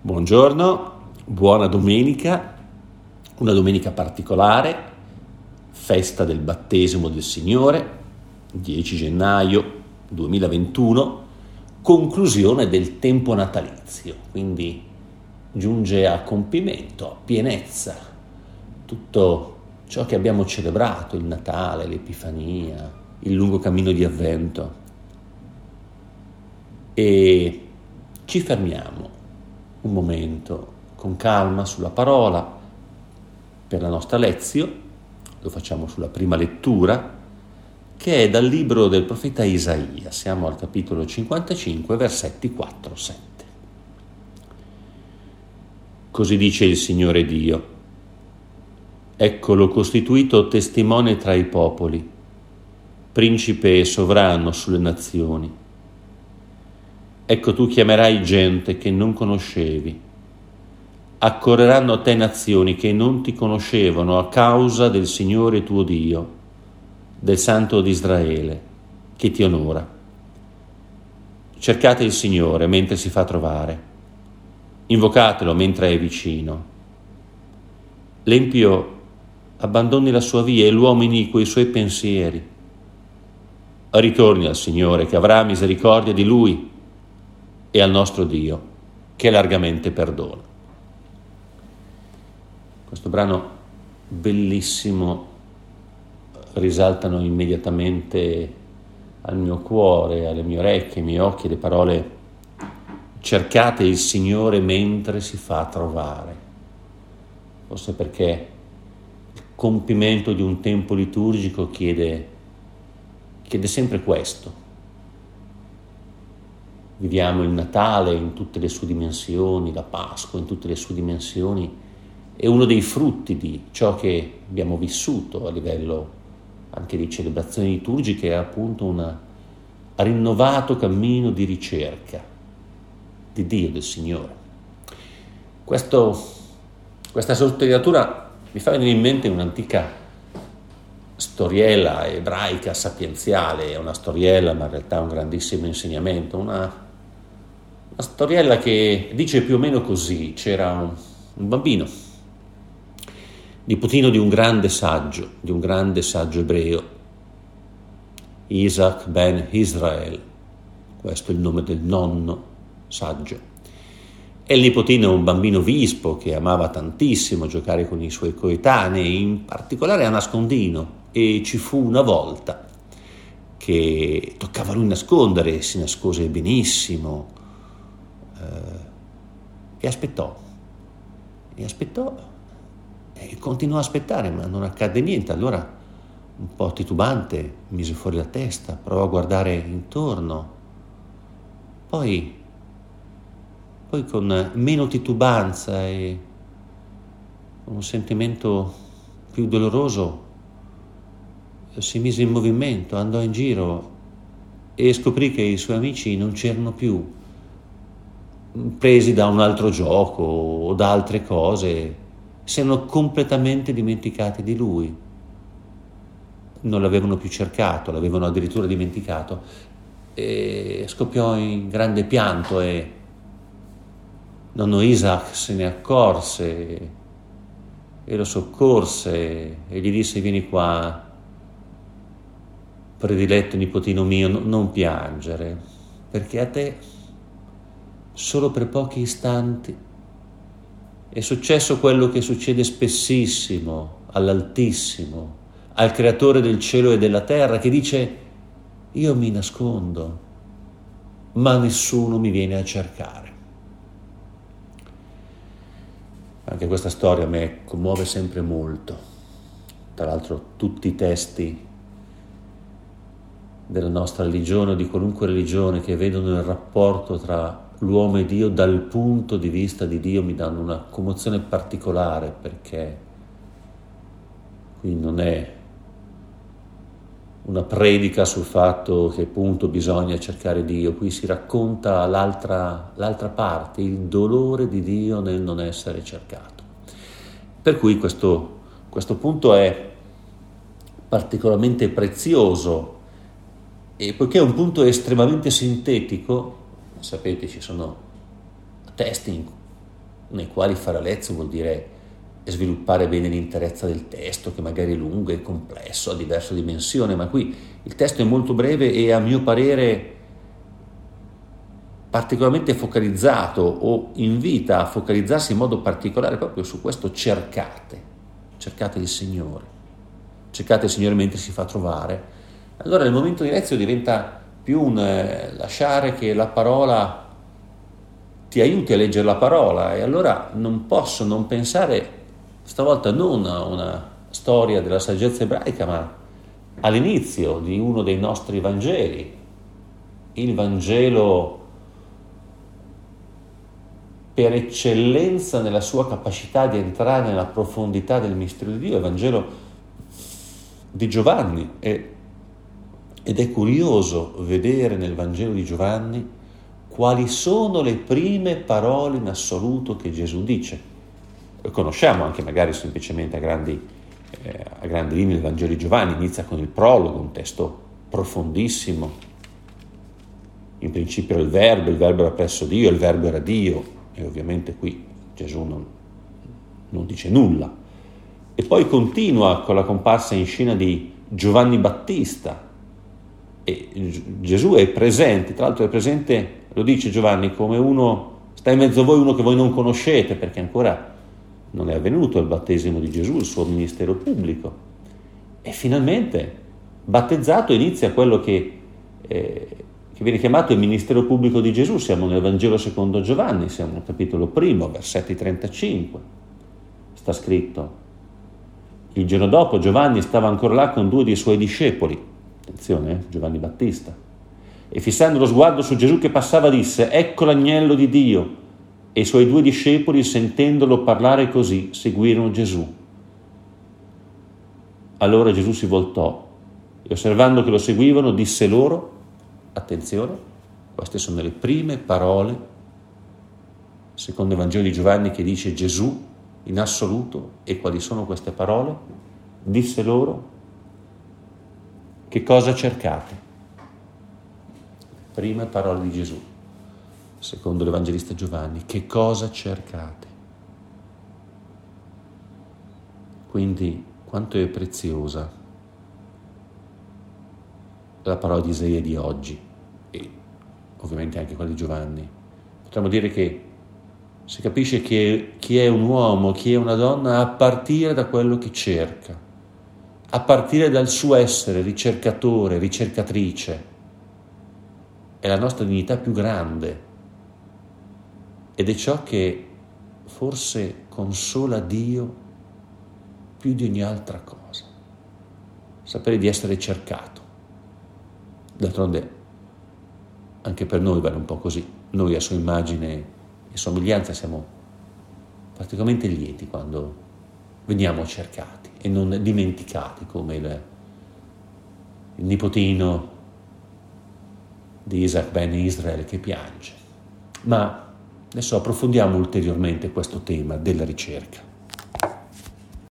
Buongiorno, buona domenica, una domenica particolare, festa del battesimo del Signore, 10 gennaio 2021, conclusione del tempo natalizio, quindi giunge a compimento, a pienezza, tutto ciò che abbiamo celebrato, il Natale, l'Epifania, il lungo cammino di Avvento. E ci fermiamo un momento con calma sulla parola per la nostra lezione, lo facciamo sulla prima lettura, che è dal libro del profeta Isaia. Siamo al capitolo 55, versetti 4-7. Così dice il Signore Dio: eccolo costituito testimone tra i popoli, principe e sovrano sulle nazioni. Ecco, tu chiamerai gente che non conoscevi. Accorreranno a te nazioni che non ti conoscevano a causa del Signore tuo Dio, del Santo di Israele, che ti onora. Cercate il Signore mentre si fa trovare. Invocatelo mentre è vicino. L'empio abbandoni la sua via e l'uomo iniquo i suoi pensieri. Ritorni al Signore, che avrà misericordia di lui, e al nostro Dio, che largamente perdona. Questo brano bellissimo risaltano immediatamente al mio cuore, alle mie orecchie, ai miei occhi le parole: cercate il Signore mentre si fa trovare. Forse perché il compimento di un tempo liturgico chiede sempre questo. Viviamo il Natale in tutte le sue dimensioni, la Pasqua in tutte le sue dimensioni, è uno dei frutti di ciò che abbiamo vissuto a livello anche di celebrazioni liturgiche, è appunto un rinnovato cammino di ricerca di Dio, del Signore. Questa sottolineatura mi fa venire in mente un'antica storiella ebraica sapienziale, è una storiella ma in realtà un grandissimo insegnamento, una storiella che dice più o meno così: c'era un bambino, nipotino di un grande saggio ebreo, Isaac ben Israel, questo è il nome del nonno saggio, e il nipotino è un bambino vispo che amava tantissimo giocare con i suoi coetanei, in particolare a nascondino, e ci fu una volta che toccava a lui nascondere e si nascose benissimo. E aspettò e continuò a aspettare, ma non accadde niente. Allora, un po' titubante, mise fuori la testa, provò a guardare intorno, poi con meno titubanza e con un sentimento più doloroso si mise in movimento, andò in giro e scoprì che i suoi amici non c'erano più, presi da un altro gioco o da altre cose, si erano completamente dimenticati di lui, non l'avevano più cercato, l'avevano addirittura dimenticato, e scoppiò in grande pianto e nonno Isaac se ne accorse e lo soccorse e gli disse: vieni qua, prediletto nipotino mio, non piangere, perché a te solo per pochi istanti è successo quello che succede spessissimo all'Altissimo, al Creatore del cielo e della terra, che dice: io mi nascondo, ma nessuno mi viene a cercare. Anche questa storia a me commuove sempre molto. Tra l'altro tutti i testi della nostra religione o di qualunque religione che vedono il rapporto tra l'uomo e Dio dal punto di vista di Dio mi danno una commozione particolare, perché qui non è una predica sul fatto che appunto bisogna cercare Dio, qui si racconta l'altra parte, il dolore di Dio nel non essere cercato. Per cui questo punto è particolarmente prezioso, e poiché è un punto estremamente sintetico, sapete, ci sono testi nei quali fare lezzo vuol dire sviluppare bene l'interezza del testo, che magari è lungo e complesso, ha diversa dimensione, ma qui il testo è molto breve e a mio parere particolarmente focalizzato, o invita a focalizzarsi in modo particolare proprio su questo: cercate il Signore mentre si fa trovare. Allora il momento di lezio diventa più un lasciare che la parola ti aiuti a leggere la parola, e allora non posso non pensare stavolta non a una storia della saggezza ebraica, ma all'inizio di uno dei nostri Vangeli, il Vangelo per eccellenza nella sua capacità di entrare nella profondità del mistero di Dio, il Vangelo di Giovanni. Ed è curioso vedere nel Vangelo di Giovanni quali sono le prime parole in assoluto che Gesù dice. Lo conosciamo anche magari semplicemente a grandi linee. Il Vangelo di Giovanni inizia con il prologo, un testo profondissimo. In principio era il Verbo era presso Dio, il Verbo era Dio. E ovviamente qui Gesù non dice nulla. E poi continua con la comparsa in scena di Giovanni Battista. E Gesù è presente, tra l'altro è presente, lo dice Giovanni, come sta in mezzo a voi uno che voi non conoscete, perché ancora non è avvenuto il battesimo di Gesù, il suo ministero pubblico. E finalmente, battezzato, inizia quello che viene chiamato il ministero pubblico di Gesù. Siamo nel Vangelo secondo Giovanni, siamo nel capitolo 1, versetti 35. Sta scritto: il giorno dopo Giovanni stava ancora là con 2 dei suoi discepoli, attenzione, Giovanni Battista, e fissando lo sguardo su Gesù che passava disse: ecco l'agnello di Dio. E i suoi 2 discepoli, sentendolo parlare così, seguirono Gesù. Allora Gesù si voltò e, osservando che lo seguivano, disse loro: attenzione, queste sono le prime parole, secondo il Vangelo di Giovanni, che dice Gesù in assoluto. E quali sono queste parole? Disse loro: che cosa cercate? Prime parole di Gesù, secondo l'Evangelista Giovanni: che cosa cercate? Quindi quanto è preziosa la parola di Isaia di oggi, e ovviamente anche quella di Giovanni. Potremmo dire che si capisce che chi è un uomo, chi è una donna, a partire da quello che cerca, a partire dal suo essere ricercatore, ricercatrice, è la nostra dignità più grande, ed è ciò che forse consola Dio più di ogni altra cosa, sapere di essere cercato. D'altronde anche per noi vale un po' così. Noi a sua immagine e somiglianza siamo particolarmente lieti quando veniamo cercati e non dimenticati, come il nipotino di Isaac ben Israel che piange. Ma adesso approfondiamo ulteriormente questo tema della ricerca.